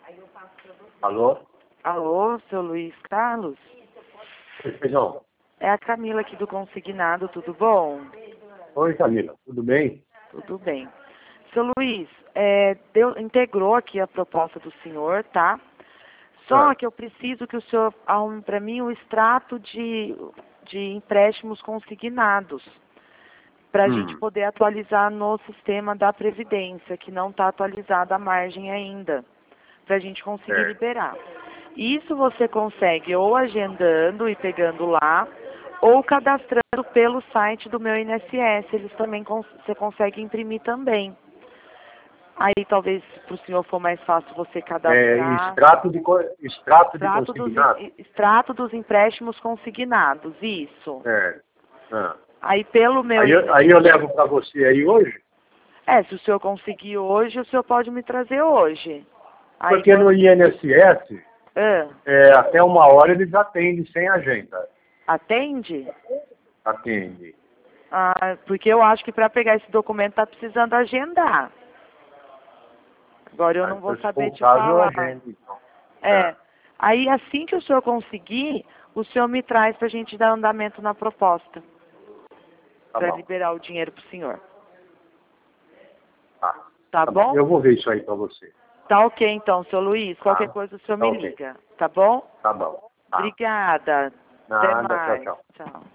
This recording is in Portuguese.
Alô? Alô, seu Luiz Carlos? Feijão. É a Camila aqui do Consignado, tudo bom? Oi, Camila, tudo bem? Tudo bem. Seu Luiz, integrou aqui a proposta do senhor, tá? Só que eu preciso que o senhor arrume para mim o extrato de empréstimos consignados, para a gente poder atualizar no sistema da Previdência, que não está atualizada a margem ainda, para a gente conseguir liberar. Isso você consegue ou agendando e pegando lá, ou cadastrando pelo site do meu INSS. Eles também você consegue imprimir também. Aí talvez para o senhor for mais fácil você cadastrar. Extrato de consignado? Extrato dos empréstimos consignados, isso. Ah. Aí pelo meu... Aí eu levo para você aí hoje? Se o senhor conseguir hoje, o senhor pode me trazer hoje. Aí porque no INSS, até 1 hora eles atendem sem agenda. Atende? Atende. Porque eu acho que para pegar esse documento tá precisando agendar. Agora eu não vou saber te falar. Agenda, então. Aí assim que o senhor conseguir, o senhor me traz para a gente dar andamento na proposta. Para liberar o dinheiro para o senhor. Tá bom? Eu vou ver isso aí para você. Tá ok então, seu Luiz. Qualquer coisa o senhor me liga. Tá bom? Tá bom. Obrigada. Nada, Até mais. tchau. Tchau.